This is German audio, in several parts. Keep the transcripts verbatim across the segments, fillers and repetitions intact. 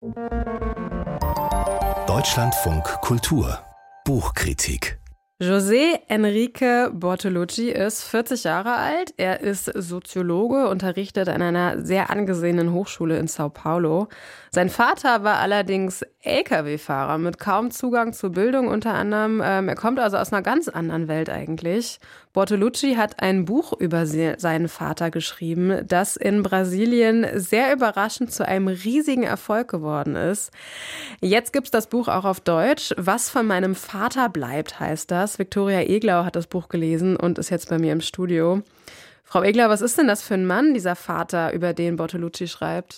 Deutschlandfunk Kultur Buchkritik. José Enrique Bortolucci ist vierzig Jahre alt. Er ist Soziologe, unterrichtet an einer sehr angesehenen Hochschule in Sao Paulo. Sein Vater war allerdings L K W-Fahrer mit kaum Zugang zur Bildung unter anderem. Ähm, er kommt also aus einer ganz anderen Welt eigentlich. Bortolucci hat ein Buch über sie, seinen Vater geschrieben, das in Brasilien sehr überraschend zu einem riesigen Erfolg geworden ist. Jetzt gibt's das Buch auch auf Deutsch. Was von meinem Vater bleibt, heißt das. Viktoria Eglau hat das Buch gelesen und ist jetzt bei mir im Studio. Frau Eglau, was ist denn das für ein Mann, dieser Vater, über den Bortolucci schreibt?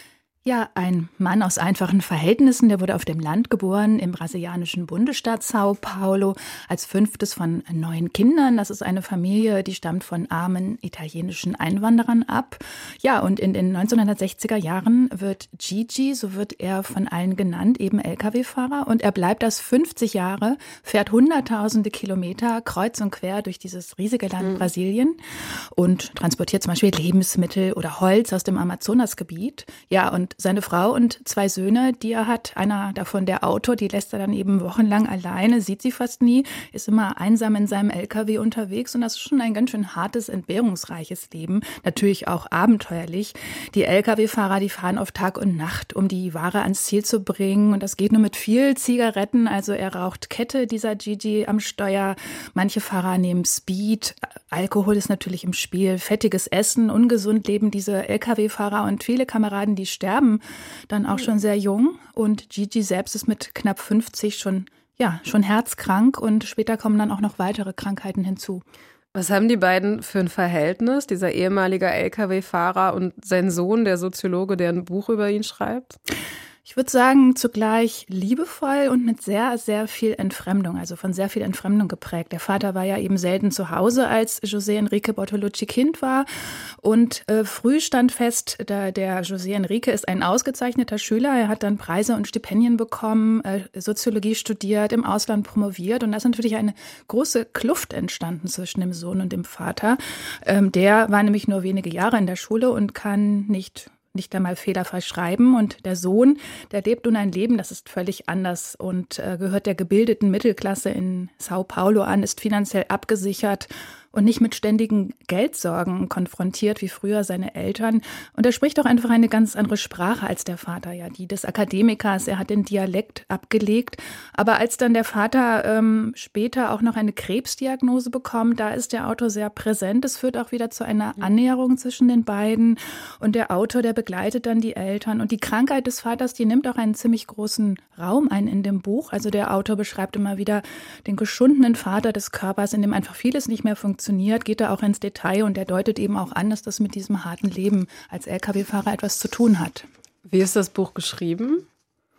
Ja, ein Mann aus einfachen Verhältnissen, der wurde auf dem Land geboren, im brasilianischen Bundesstaat Sao Paulo, als fünftes von neun Kindern. Das ist eine Familie, die stammt von armen italienischen Einwanderern ab. Ja, und in den neunzehnhundertsechziger Jahren wird Gigi, so wird er von allen genannt, eben L K W-Fahrer. Und er bleibt das fünfzig Jahre, fährt hunderttausende Kilometer kreuz und quer durch dieses riesige Land mhm. Brasilien und transportiert zum Beispiel Lebensmittel oder Holz aus dem Amazonasgebiet. Ja, und seine Frau und zwei Söhne, die er hat, einer davon der Autor, die lässt er dann eben wochenlang alleine, sieht sie fast nie, ist immer einsam in seinem L K W unterwegs und das ist schon ein ganz schön hartes, entbehrungsreiches Leben, natürlich auch abenteuerlich. Die L K W-Fahrer, die fahren auf Tag und Nacht, um die Ware ans Ziel zu bringen und das geht nur mit viel Zigaretten, also er raucht Kette, dieser Gigi am Steuer, manche Fahrer nehmen Speed, Alkohol ist natürlich im Spiel, fettiges Essen, ungesund leben diese L K W-Fahrer und viele Kameraden, die sterben dann auch schon sehr jung und Gigi selbst ist mit knapp fünfzig schon, ja, schon herzkrank und später kommen dann auch noch weitere Krankheiten hinzu. Was haben die beiden für ein Verhältnis, dieser ehemalige L K W-Fahrer und sein Sohn, der Soziologe, der ein Buch über ihn schreibt? Ich würde sagen, zugleich liebevoll und mit sehr, sehr viel Entfremdung, also von sehr viel Entfremdung geprägt. Der Vater war ja eben selten zu Hause, als José Enrique Bortolucci Kind war. Und äh, früh stand fest, da der José Enrique ist ein ausgezeichneter Schüler. Er hat dann Preise und Stipendien bekommen, äh, Soziologie studiert, im Ausland promoviert. Und da ist natürlich eine große Kluft entstanden zwischen dem Sohn und dem Vater. Ähm, der war nämlich nur wenige Jahre in der Schule und kann nicht nicht einmal fehlerfrei schreiben. Und der Sohn, der lebt nun ein Leben, das ist völlig anders und äh, gehört der gebildeten Mittelklasse in Sao Paulo an, ist finanziell abgesichert und nicht mit ständigen Geldsorgen konfrontiert wie früher seine Eltern. Und er spricht auch einfach eine ganz andere Sprache als der Vater, ja, die des Akademikers. Er hat den Dialekt abgelegt. Aber als dann der Vater ähm, später auch noch eine Krebsdiagnose bekommt, da ist der Autor sehr präsent. Es führt auch wieder zu einer Annäherung zwischen den beiden. Und der Autor, der begleitet dann die Eltern. Und die Krankheit des Vaters, die nimmt auch einen ziemlich großen Raum ein in dem Buch. Also der Autor beschreibt immer wieder den geschundenen Vater des Körpers, in dem einfach vieles nicht mehr funktioniert. Geht er auch ins Detail und er deutet eben auch an, dass das mit diesem harten Leben als L K W-Fahrer etwas zu tun hat. Wie ist das Buch geschrieben?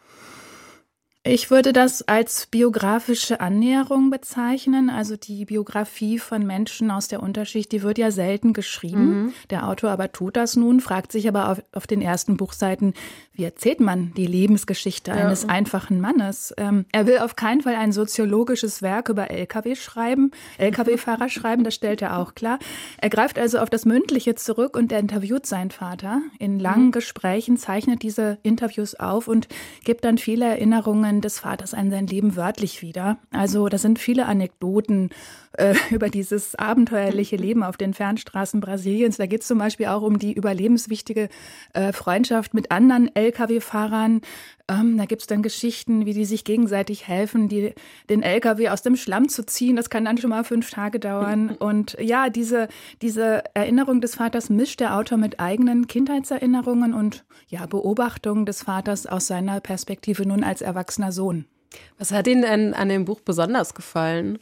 Ich würde das als biografische Annäherung bezeichnen. Also die Biografie von Menschen aus der Unterschicht, die wird ja selten geschrieben. Mhm. Der Autor aber tut das nun, fragt sich aber auf, auf den ersten Buchseiten, wie erzählt man die Lebensgeschichte ja. eines einfachen Mannes? Ähm, er will auf keinen Fall ein soziologisches Werk über L K W schreiben, L K W-Fahrer schreiben, das stellt er auch klar. Er greift also auf das Mündliche zurück und er interviewt seinen Vater. In langen mhm. Gesprächen zeichnet diese Interviews auf und gibt dann viele Erinnerungen des Vaters an sein Leben wörtlich wieder. Also da sind viele Anekdoten äh, über dieses abenteuerliche Leben auf den Fernstraßen Brasiliens. Da geht es zum Beispiel auch um die überlebenswichtige äh, Freundschaft mit anderen L K W-Fahrern. Ähm, da gibt es dann Geschichten, wie die sich gegenseitig helfen, die, den L K W aus dem Schlamm zu ziehen. Das kann dann schon mal fünf Tage dauern. Und ja, diese, diese Erinnerung des Vaters mischt der Autor mit eigenen Kindheitserinnerungen und ja, Beobachtungen des Vaters aus seiner Perspektive nun als erwachsener Sohn. Was hat Ihnen denn an dem Buch besonders gefallen?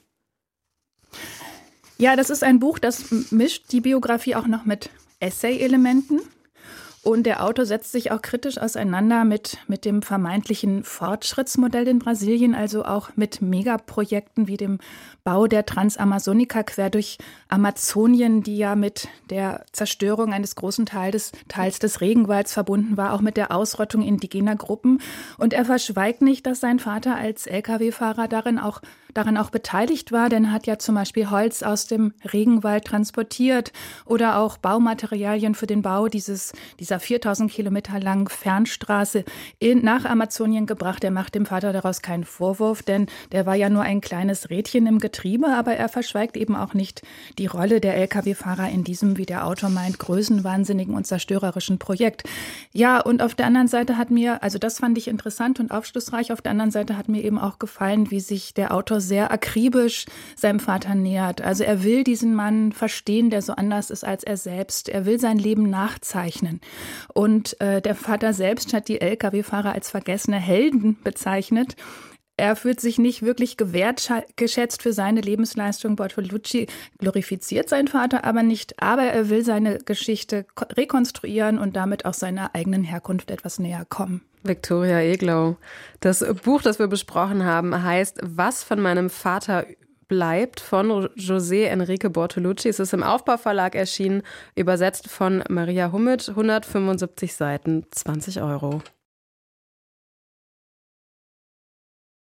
Ja, das ist ein Buch, das mischt die Biografie auch noch mit Essay-Elementen. Und der Autor setzt sich auch kritisch auseinander mit, mit dem vermeintlichen Fortschrittsmodell in Brasilien, also auch mit Megaprojekten wie dem Bau der Transamazonica quer durch Amazonien, die ja mit der Zerstörung eines großen Teils, Teils des Regenwalds verbunden war, auch mit der Ausrottung indigener Gruppen. Und er verschweigt nicht, dass sein Vater als L K W-Fahrer darin auch daran auch beteiligt war, denn er hat ja zum Beispiel Holz aus dem Regenwald transportiert oder auch Baumaterialien für den Bau dieses, dieser viertausend Kilometer langen Fernstraße in, nach Amazonien gebracht. Er macht dem Vater daraus keinen Vorwurf, denn der war ja nur ein kleines Rädchen im Getriebe, aber er verschweigt eben auch nicht die Rolle der L K W-Fahrer in diesem, wie der Autor meint, größenwahnsinnigen und zerstörerischen Projekt. Ja, und auf der anderen Seite hat mir, also das fand ich interessant und aufschlussreich, auf der anderen Seite hat mir eben auch gefallen, wie sich der Autor sehr akribisch seinem Vater nähert. Also er will diesen Mann verstehen, der so anders ist als er selbst. Er will sein Leben nachzeichnen. Und äh, der Vater selbst hat die L K W-Fahrer als vergessene Helden bezeichnet. Er fühlt sich nicht wirklich gewertschätzt für seine Lebensleistung. Bortolucci glorifiziert seinen Vater aber nicht, aber er will seine Geschichte rekonstruieren und damit auch seiner eigenen Herkunft etwas näher kommen. Viktoria Eglau. Das Buch, das wir besprochen haben, heißt Was von meinem Vater bleibt von José Enrique Bortolucci. Es ist im Aufbau-Verlag erschienen, übersetzt von Maria Hummet, hundertfünfundsiebzig Seiten, zwanzig Euro.